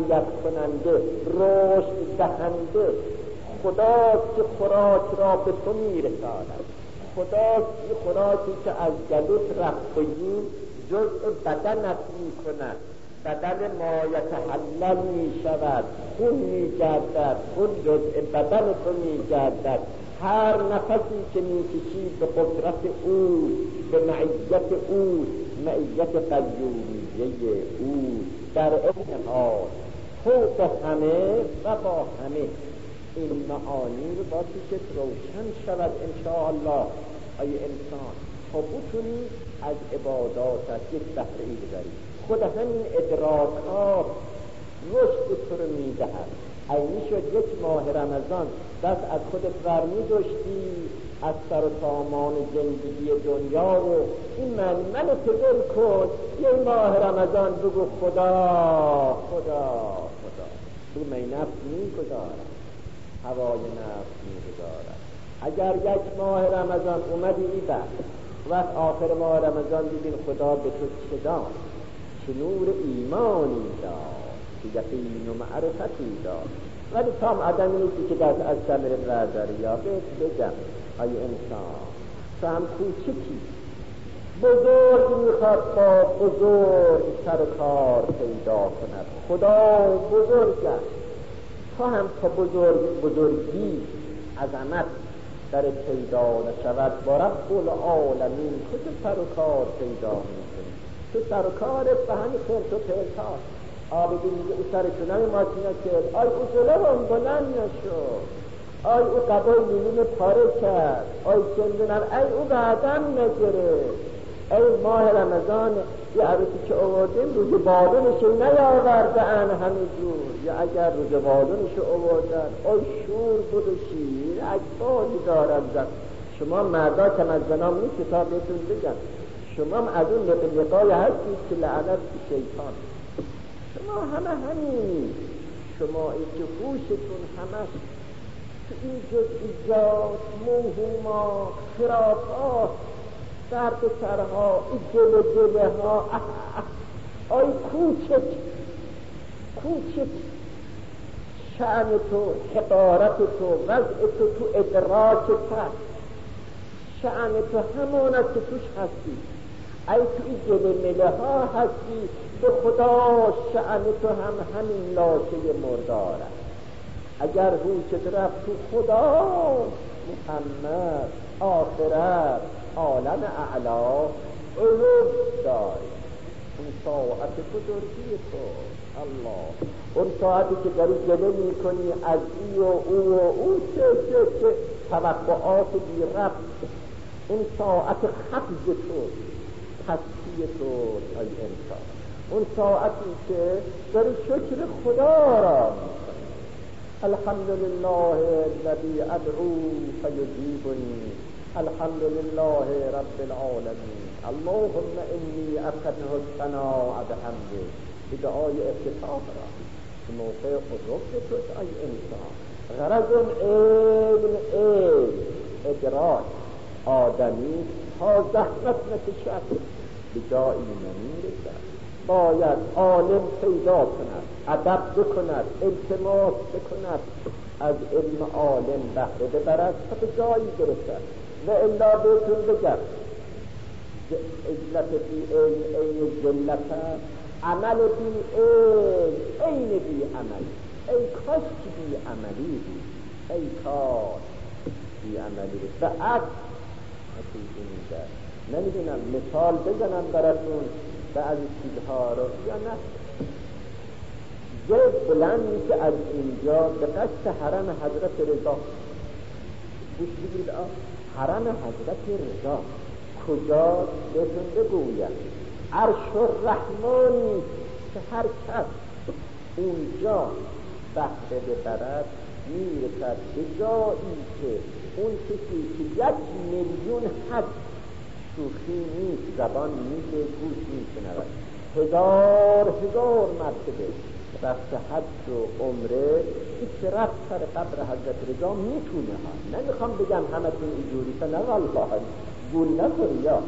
تقویت کننده، رشد دهنده خداست که خوراک را به تو میرساند. خداست که خوراکی که از گلوت رفت بیرون جزء بدنت میکند، بدن ما یتحلل میشود، خون میگردد، خون جزء بدن تو میگردد. هر نفسی که میکشی به قدرت او، به معیت او، معیت قیومیه او، در این حال فوق همه و با همه. این معانی رو با که روشن شود انشاءالله ای انسان تا بتونی از عباداتت یک بهره ای ببری. خود همین ادراکات رشد تو رو میدهد. اینی شد یک ماه رمضان دست از خودت برمی داشتی از سر و سامان زندگی دنیا رو این من تدر کن. یک ماه رمضان بگو خدا خدا خدا تو می نفس می گذارد، هوای نفس می گذارد. اگر یک ماه رمضان اومدی ایده وقت آخر ماه رمضان ببین خدا به تو چه داد، چه نور ایمانی داد، چه یقین و معرفتی داد. ولی تام آدمی نیستی که دست از کمرت برداری. یا بگم ای انسان تو هم کوچکی بزرگ میخواد با بزرگ سر کار پیدا کند. خدا بزرگ است، تو هم تا بزرگی عظمت در پیدا نشود با رب العالمین کجا سر و کار پیدا میکنی؟ تو سر و کارت به همین خیرت و پیرتاست. آبی میگه او سر کنم ماشینه کرد، آی او جلوم بلند نشد، آی او قبای میلون پاره کرد، آی چندونم ای او بعدم نگرفت. ای ماه رمضان یه عروسی که آوردیم روز بالونش نیاوردن همه جور، یا اگر روز بالونش آوردن آی شور بود و شیر اکباری دارم زد. شما مردا کم از زنام نیست تا بهتون بگم، شما هم از اون لقای هستید که لعنت به شیطان. شما همه همین، شما ای که خوشتون همش تو این جزئیات، موهومات، خرافات، سر به سرها، این جله ها، آی کوچک شأن تو، حقارت تو، وضع تو ادراک هست، شأن تو همانت که توش هستی. ای تو این جله مله ها هستی به خدا شأن تو هم همین لاشه مردار است. اگر هوشت رفت تو خدا، محمد، آخرت، عالم اعلا، علوم داری. اون ساعت بزرگی تو الله، اون ساعتی که داری جله می کنی از ای و او چه توقعات بی ربط، اون ساعت خفض تو، پستی تو ای انسان، اون ساعتی که داری شکر خدا را می کنی. الحمدلله الذی ادعو فیجیبنی، الحمدلله رب العالمین، اللهم انی اسألک الثناء بحمدک. به دعای افتتاح را به موقع قرب تو ای انسان. غرض علم ادراک آدمی تا زحمت نکشد به جایی نمیرسد. باید عالم پیدا کند، ادب بکند، التماس بکند، از علم عالم بهره ببرد تا به جایی برسد. و الا بهتون بگم عزت بی علم عین ذلت، عمل بی علم عین بی عمل. ای کاش که بی عملی بود، ای کاش بی عملی بود. به عکس نمیدونم مثال بزنم براتون بعضی چیزها رو یا نه. یک بلند که از اینجا به قصد حرم حضرت رضا گوش بگیرید. حرم حضرت رضا کجا بهتون بگویم؟ عرش الرحمانی که هر کس اونجا بهره ببرد میرسد به جایی که اون کسی که 1 میلیون حج شوخی نیست، زبان میده، گوش میشنود، 1000 مرتبه رفت حج و عمره، که رفت سر قبر حضرت رضا میتونه ها. نمیخوام بگم همتون اینجوری تا نه والله گول نخوری، یا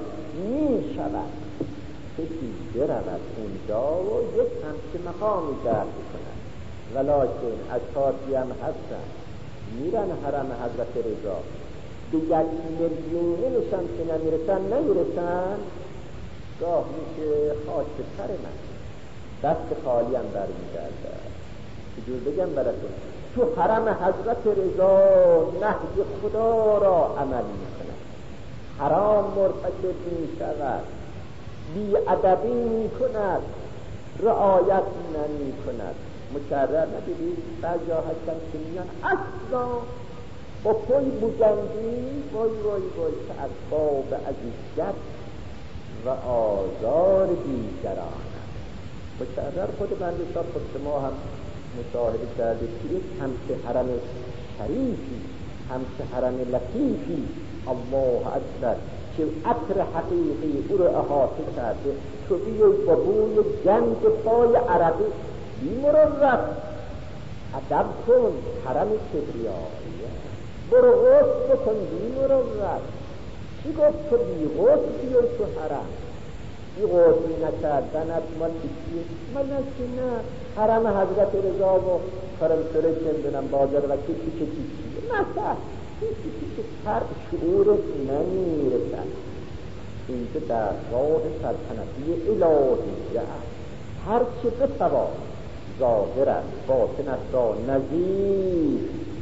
میشود کسی برود اونجا و یک همچه مقامی درد کند. ولکن اشخاصی هم هستن میرن حرم حضرت رضا به 1 میلیون نشان که نمیرسن گاه میشه خاک به سر من، دست خالی هم برمیگرده. چجور بگم براتون؟ تو حرم حضرت رضا نهج خدا را عمل میکنه، حرام مرتکب میشود، بی‌ادبی میکند، رعایت نمیکند. مکرر ندیدید بعضی ها هستن که میان اصلا با پای بزنگی وای که اسباب عزیزیت و آزار دیگران. مکرر خود بنده صاحب خود ما هم مشاهده کرده که یک همچه حرم شریفی، همچه حرم لطیفی، الله اکبر، که عطر حقیقی او رو احاطه کرده، تو بیای با بوی گند پای عربی بیمروت، ادب کن، حرم کبریایی، برو غسل بکن بیمروت. چی گفت تو بی غسل بیای تو حرم؟ بی غسل نکردنت مال چیه؟ مال نه حرم حضرت رضا و فرمسره چندنم بازار و چیه مثلا که هر شعورت نمیرسد. اینجا در راه سلطنتی الهیه هر چه بسوا ظاهر است باطن است را نظیر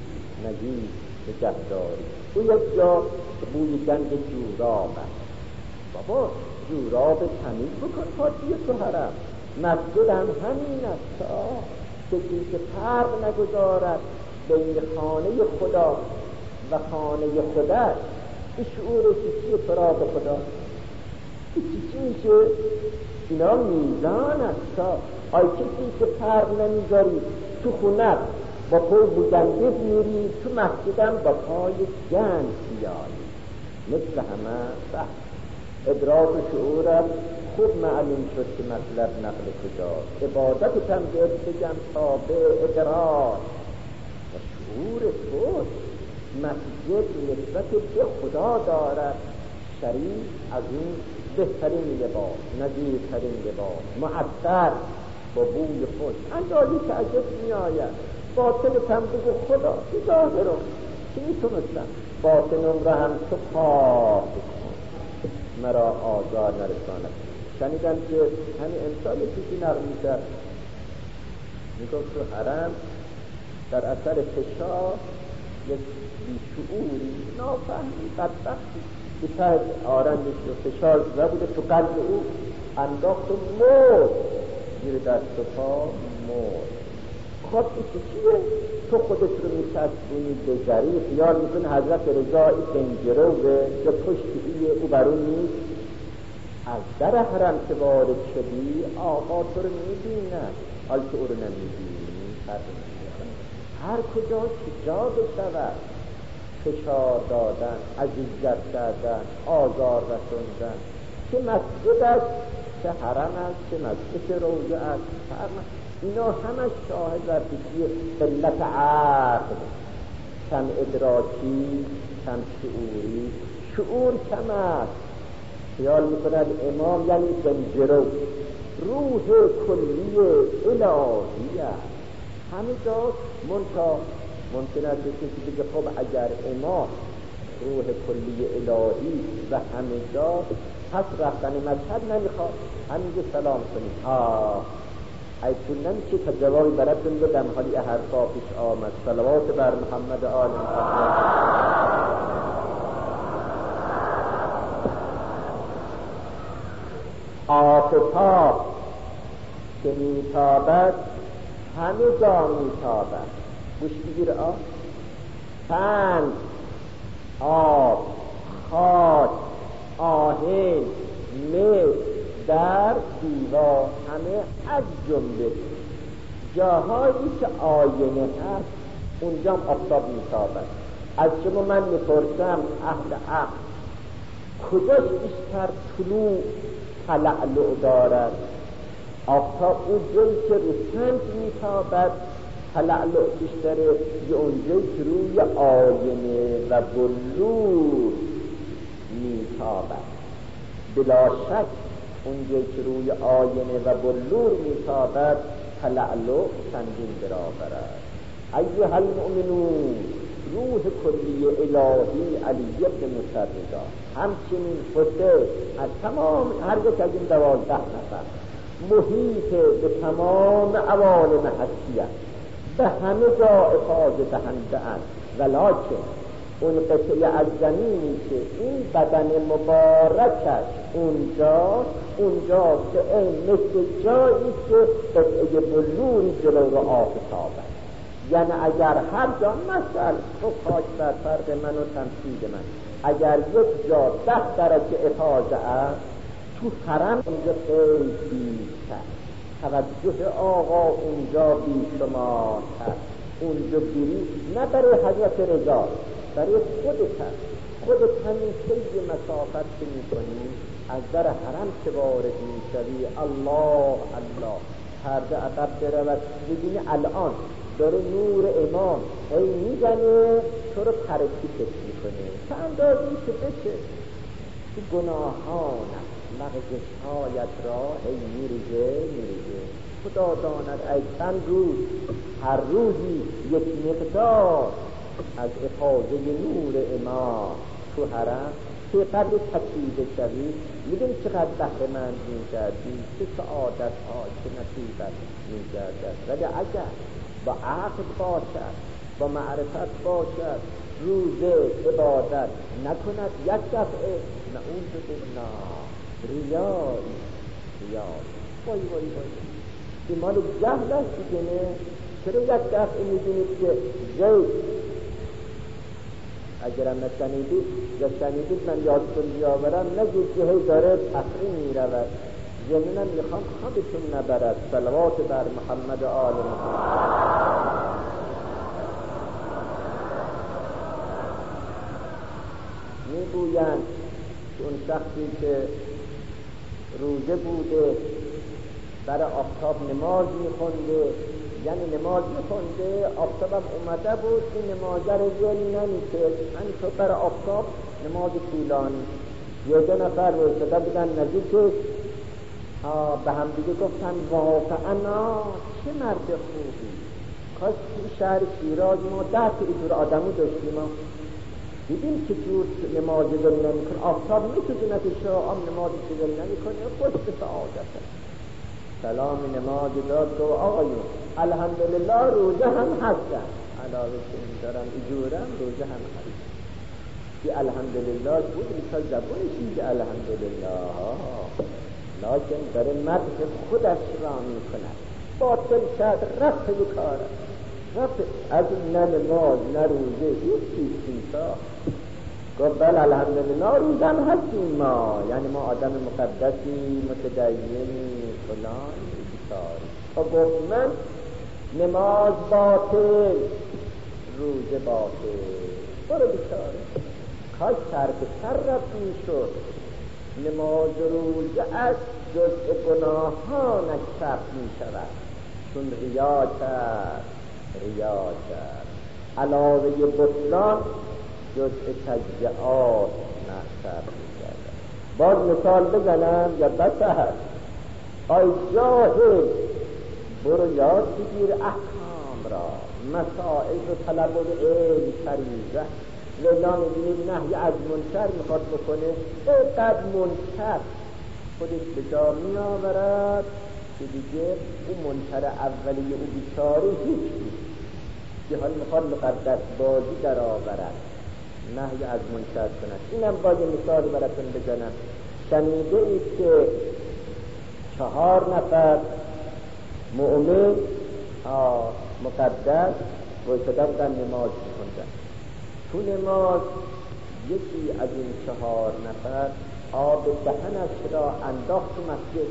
نگهداری. او یک جا بوی گند جوراب است، بابا جوراب تمیز بکن پاتی تو حرم. مسجد هم همین است که فرق نگذارد بین خانه خدا و خانه خودش. این شعور چیه فراد خدا؟ چی میشه؟ اینا میزان است. آی کسی که فرق نمیذاری تو خونت با پای بودنده میری، تو مسجدم با پای گند بیایی. مثل همه بحث ادراک و شعورت خوب معلوم شد که مطلب نقل کجاست. عبادت هم بگم تابع ادراک و شعور تو. مسجد نسبت به خدا دارد، شریف از این بهترین لباس، نظیرترین لباس، معطر با بوی خوش، اندازی که عجب می آید. باطنت هم بگو خدا ظاهر رو که میتونستم باطنم را هم تو پاک مرا آزار نرساند. شنیدم که همین امسال چیزی نقل میکرد، میگفت تو حرم در اثر فشار یک بیشعوری نافهمی بدبختی که ته آرندش رو فشار زده بوده تو قلب او، انداخت و مرد، زیر دست و پا مرد. خب این چیه؟ تو خودت رو میچسبونی به جری، خیال میکنی حضرت رضا این پنجره یا پشتی او برون نیست. از در حرم که وارد شدی آقا تو رو میبیند، حال که او رو نمیبینی هر کجا که جا بشود فشار دادن، اذیت کردن، آزار رسوندن، چه مسجد است، چه حرم است، چه مسجد روضه است، اینا همه شاهد ورزشی علت عقل، کم ادراکی، کم شعوری. شعور کم است، خیال میکند امام یعنی بنجرو، روح کلی الهی است همه جا. ممکن است کسی بگه خب اگر امام روح کلی الهی و همه جا، پس رفتن مشهد نمیخواد، همینجا سلام کنیم. ای پول نمیشه تا جوابی براتون بدم، حالی حرفا پیش آمد. صلوات بر محمد آل محمد. آفتاب که میتابد همه جا میتابد. گوش بگیر، پند، آب، خاک، آهن، مس، در، دیوار، همه از جمله جاهایی که آینه هست اونجا آفتاب میتابد. از شما من میپرسم اهل عقل، کجاش بیشتر طلوع تلعلع دارد؟ آفتاب اون جایی که رو سمت میتابد تلعلع بیشتره، یا اونجایی که روی آینه و بلور میتابد؟ بلا شک اونجایی که روی آینه و بلور میتابد تلعلو چندین برابرد. ایها المؤمنون، روح کلی الهی علی ابن مسردا همچنین حسین از تمام هر یک از این 12 نفر محیط به تمام عوالم هستی‌اند، به همه جا افاضه دهنده اند، ولکن اون قطعه از زمینی که این بدن مبارکش اونجا که مثل جایی که قطعه بلوری جلو رو آفتابه. یعنی اگر هر جا مثل تو خاک بر فرق من و تمثیل من، اگر یک جا 10 درجه افاضه است، تو حرم اونجا خیلی بیشتر، توجه آقا اونجا بیشمارتر، اونجا بری نه برای حضرت رضا، برای خودت همین خیلی مسافت که میکنی از در حرم که وارد میشوی، الله الله پرده عقب برود، ببینی الان داره نور امام هی میزنه تو رو ترکیبش میکنه تا اندازی که بشه تو گناهانت مغزشهایت را هی میریزه. خدا داند ای چند روز، هر روزی یک مقدار از افاضه نور امام تو حرم که قدر تکیده شوی، میدونی چقدر بهره‌مند می‌گردی، چه سعادت ها، چه نصیبت می‌گردد. ولی اگر با عقل باشد، با معرفت باشد، روزه عبادت نکند، یک دفعه نعوذ بالله ریایی وای این مال جهل است دیگه. نه چرا یک دفعه میدونید که زید اگرم نشنیدید من یادتون بیاورم، نگید که هی داره تفریح میرود، ضمناً میخوام خوابتون نبرد. صلوات بر محمد و آل محمد. میگویند که اون شخصی که روزه بوده برای آفتاب نماز میخونده، یعنی نماز میخونده آفتابم اومده بود، این نمازه رو ول نمیکرد، همینطور برای آفتاب نماز طولانی. یه 2 نفر وایساده بودن نزدیکش، به هم دیگه گفتن واقعا چه مرد خوبی، کاش توی شهر شیراز ما 10 تا اینطور آدمو داشتیم. دیدیم که جور نماز ول نمیکنه، آفتاب میتونه که شام نماز ول نمیکنه، خوش به سعادت. سلام نماز داد و آقایون الحمدلله روزه هم هستن، علاوه که این دارم ایجورم روزه هم هست. که الحمدلله بود بیتا زبونش میگه الحمدلله، لیکن داره مدح خودش را میکند. باطل شد رفت بکاره، رفت از نه نماز نه روزه هیچ چیزا. گفت بله الحمدلله روزه هم هستیم ما، یعنی ما آدم مقدسی متدینی فلان بیچاره. خب گفت من نماز باطل روزه باطل، برو بیچاره، کاش سر رفت میشد. نماز روزه از جزء گناهانش صرف میشود، چون ریا کرد علاوه بطلان جزء تجزئات صرف میشود. باز مثال بزنم یا بسه؟ ای جاهل برو یاد بگیر احکام را، مسائل رو طلب علم فریضه. ولا میبینید نهی از منکر میخواد بکنه، اینقدر منکر خودش به جا میآورد که دیگه اون منکر اولیه او بیچاره هیچ نیست، که حال میخواد مقدس بازی در آورد، نهی از منکر کند. اینم با یه مثال براتون بزنم. شنیده اید که 4 نفر مؤمن مقدس وایساده بودن نماز میخوندن. تو نماز یکی از این 4 نفر آب دهنش را انداخت تو مسجد،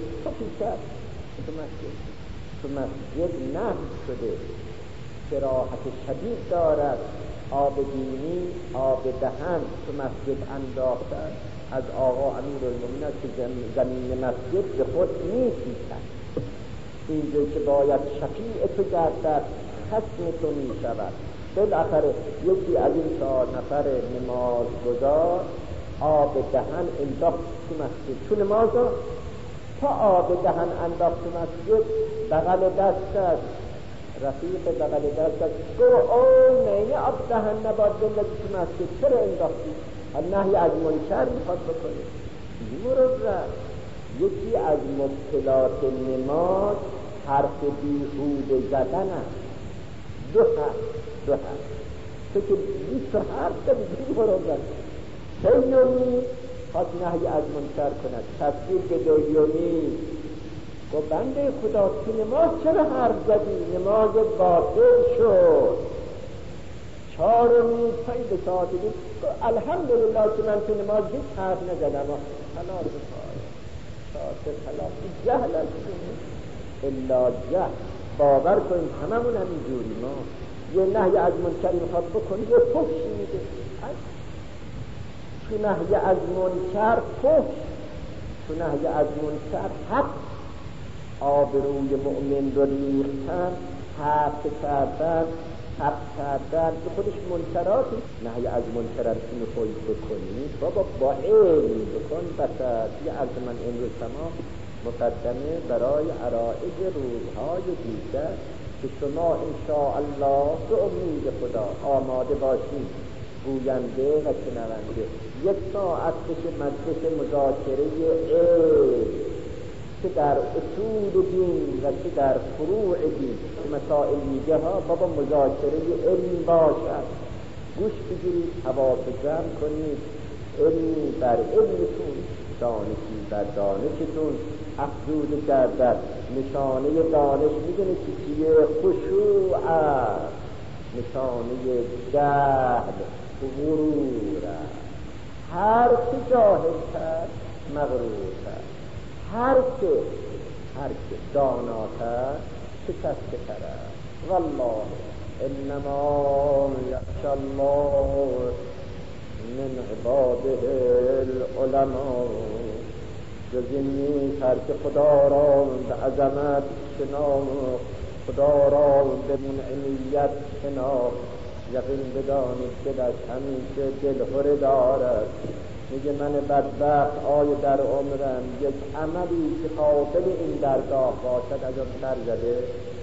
تو مسجد نهی شده، کراهت شدید دارد آب دینی، آب دهن تو مسجد انداختن. از آقا امیرالمومنین که زمین مسجد به خود می‌پیچد، اینجا که باید شفیع تو گردد خصم تو می‌شود. بالاخره یکی از این 4 نفر نمازگزار آب دهن انداخت تو مسجد، تو نماز تا آب دهن انداخت مسجد، بغل دستش رفیق بغل دستش گفت اوه نه آب دهن نباید بندازی تو مسجد، چرا انداختی؟ نهی از منکر میخواد بکنه. مرد رفت. یکی از مبطلات نماز حرف بیهوده زدن است. دو حرف تو که 20 حرف زدی مرد رفت. سیومی خواست نهی از منکر کند، تصویر به دویومی و بنده خدا تو نماز چرا حرف زدی؟ نماز باطل شد. چهارمی پای به ساعتی الحمدلله که من تو نماز هیچ حرف نزدم. خلاص بخواه شاطر خلاص جهل است الا جهل. باور کنیم هممون هم اینجوری. ما یه نهی از منکر میخواد بکنی یه فحشی میده. تو نهی از منکر فحش، تو نهی از منکر حق. آبروی مؤمن رو ریختن، حق کردن، حق کردن که خودش منکراتی. نهی از منکر اینو خواهی بکنی بابا با علم بکن. بسد یه عرض من امروز تمام مقدمه برای عرائض روزهای دیگر که شما انشاءالله به امید خدا آماده باشید، گوینده و شنونده. یک ساعت بشه مجلس مذاکره علم، چه در اصول دین و چه در فروع دین. مسائل میگه ها بابا مذاکره علم باشد، گوش بگیرید، حواس جمع کنید، علمی بر علمتون، دانشی بر دانشتون افزوده گردد. نشانه دانش میدونید چیه؟ خشوع است. نشانه جهل غرور است. هر که جاهل کرد مغرور کرد، هر که داناتر شکسته کرد. والله انما یخشی الله من عباده العلماء. جز این نیست هر که خدا را به عظمت شناخت، خدا را به منعمیت شناخت. یقین بدانید که در همیشه دلهره دارد. میگه من بدبخت آیا در عمرم یک عملی که قابل این درگاه باشد از آن سر زده؟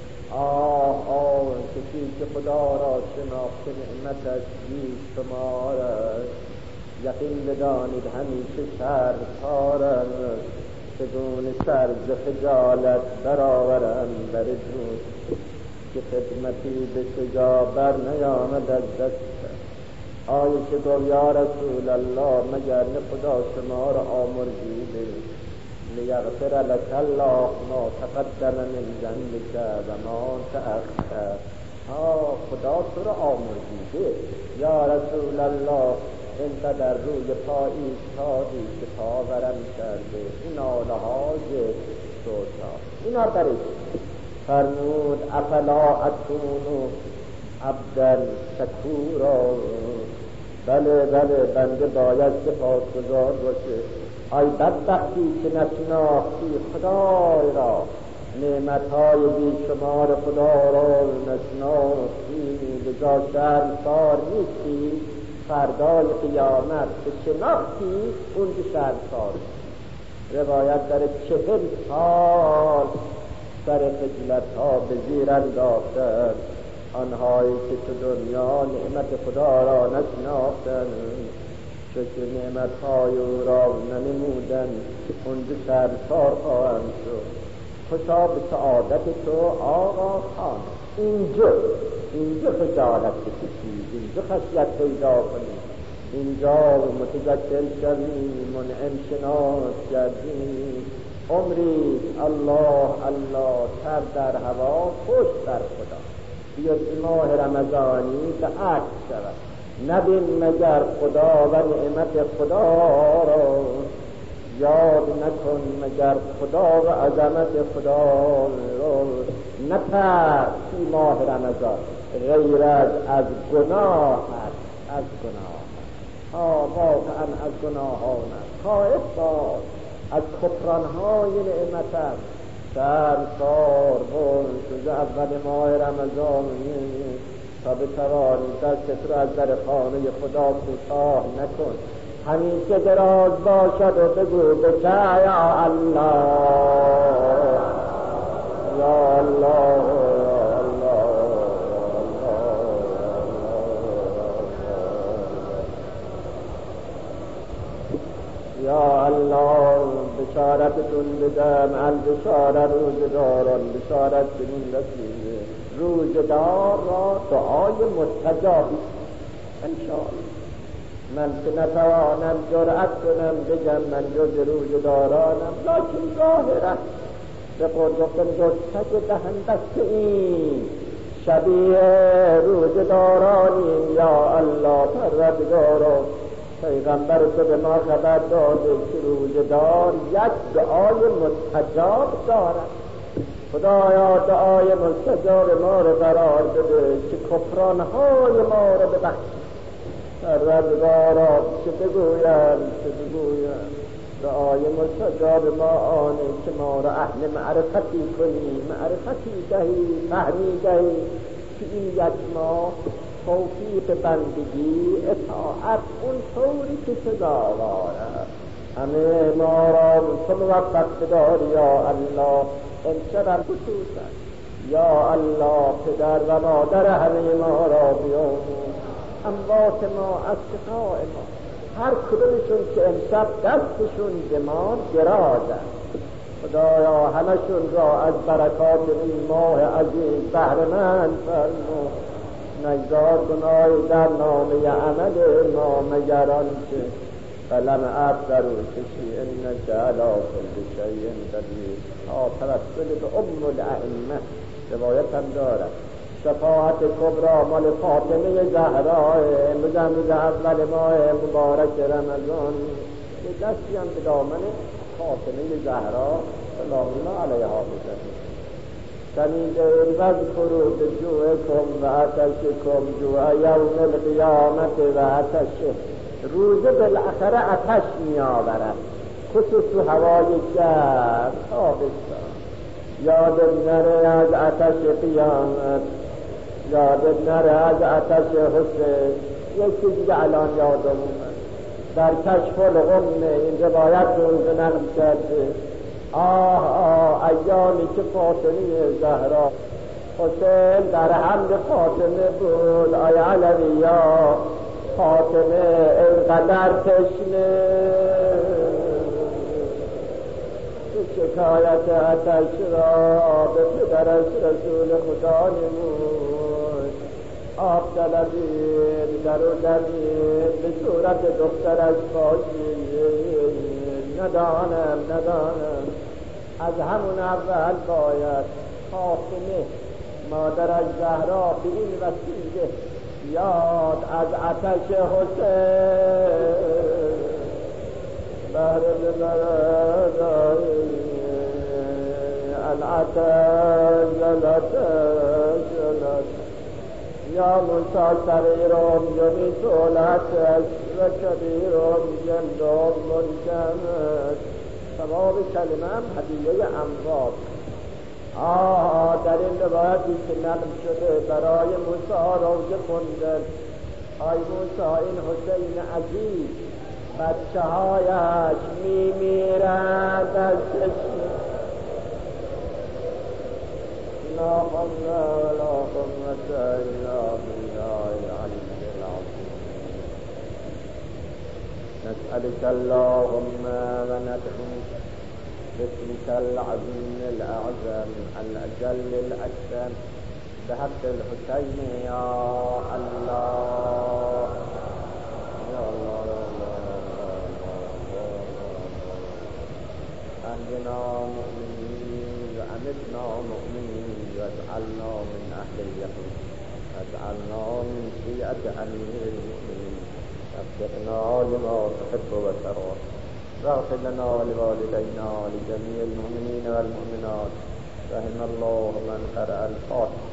کسی که خدا را شناخته نعمتش بی شمار است. یقین بدانید همیشه شر کارم، چگونه سر ز خجالت برآورم بر دوست که خدمتی به شجاع بر نیامد از دستم. آیه که گفت یا رسول الله مگر نه خدا شما را آمرزیده لیغفر لک الله ما تقدم من ذنبک و ما تأخر. خدا تو را آمرزیده یا رسول الله، اینقدر روی پایی ایستادی که پاورم کرده این ناله های سوتا اینا برش فرمود افلا اکونو عبدا شکورا. بله بنده باید سپاسگزار باشه. ای بدبختی که نشناختی خدای را، نعمتهای بیشمار خدا را نشناختی، لذا شرمسار نیستی. فردای قیامت که شناختی اونجا شرمسار. روایت در 40 سال سر خجلت ها به زیر انداختن آنهایی که تو دنیا نعمت خدا را نشناختن، شکر نعمت های او را ننمودن، اونجا شرمسار خواهند شد. خوشا به سعادت تو آقا خان. اینجا خجالت بکشید، اینجا خشیت پیدا کنید، اینجا متذکر شوی، منعم شناس گردید. عمری الله سر در هوا، پشت بر خدا. بیاد ماه رمضانی به عکس شود، نبین مگر خدا و نعمت خدا را، یاد نکن مگر خدا و عظمت خدا را. نترس فی ماه رمضان غیر از گناه هست، از گناه واقعا از گناهان خائف باش، از کفرانهای نعمت شرمسار باش. اول ماه رمضان تا بتوانی دستت را از در خانه خدا کوتاه نکن. همیشه دراز باشد و بگو بکه یا الله یا الله یا الله بشارتتون بدم البشاره روزداران بشارت کنین رسیده روزدار را دعای مستجابی انشاءالله. من که نتوانم جرأت کنم بگم من جز روزدارانم، لکن ظاهرا به قول گفتم جز تک دهن بسته این شبیه روزدارانیم. یا الله پروردگارا پیغمبر تو به ما خبر داده که روزدار یک دعای مستجاب دارد. خدایا دعای مستجاب ما رو قرار بده که کفرانهای ما رو ببخشی. پروردگارا چه بگویم دعای مستجاب ما آنه که ما را اهل معرفتی کنی، معرفتی دهی، فهمی دهی که این یک ما توفیق بندگی اطاعت اون طوری که سزاواره. همه ما را تو موفق بدار یا الله. امشب خصوصا یا الله پدر و مادر همه ما را بیاموز، اموات ما، اصدقاء ما، هر کدومشون که امشب دستشون به ما درازه، خدایا همشون را از برکات این ماه عزیز بهره‌مند فرما. نگذار گناه در نامه عمل ما مگر آنچه قلم عبد در او کشی انک علی کل شیء قدیر. توسل به ام الائمه روایت هم دارد شفاعت کبرا مال فاطمه زهرا امروز اول ماه مبارک رمضان یه دستی هم به دامن فاطمه زهرا سلام الله علیها بزنید. شنیدین وذکروا بجوعکم و عطشکم جوع یوم القیامت و عطش روزه بالاخره عطش می آورد، خصوص تو هوای گرم تابستان. یادت نره از عطش قیامت، یادت نره از عطش حسین. یکی دیگه الان یادم اومد در کشف الغمه این روایت رو نقل کرده. ایامی که فاطمه زهرا حسین در حمل فاطمه بود، آی علویا فاطمه اینقدر تشنه شکایت عطش را به پدرش رسول خدا نمود. آب طلبید در و دمید به صورت دخترش باشید. ندانم از همون اول باید فاطمه مادرش زهرا به این وسیله یاد از عطش حسین بهر العطش یا موسی صغیرم یمی طولتش و کبیرم جلدم منکمش. ثواب کلمه هم هدیه اموات. در این روایتی که نقل شده برای موسی روزه خوندن. آی موسی این حسین عزیز بچه هایش میمیرند از چشم. لا حول ولا قوة إلا بالله العلي العظيم. نسألك اللهم وندعوك باسمك العظيم الأعظم الأجل الأكرم بحق الحسين يا الله يا الله يا الله أهلنا مؤمنين وأمتنا مؤمنين واجعلنا من أهل اليقين واجعلنا من شيعة أمير المؤمنين وفقنا لما تحب وترضى واغفر لنا ولوالدينا ولجميع المؤمنين والمؤمنات. رحم الله من قرأ الفاتحة.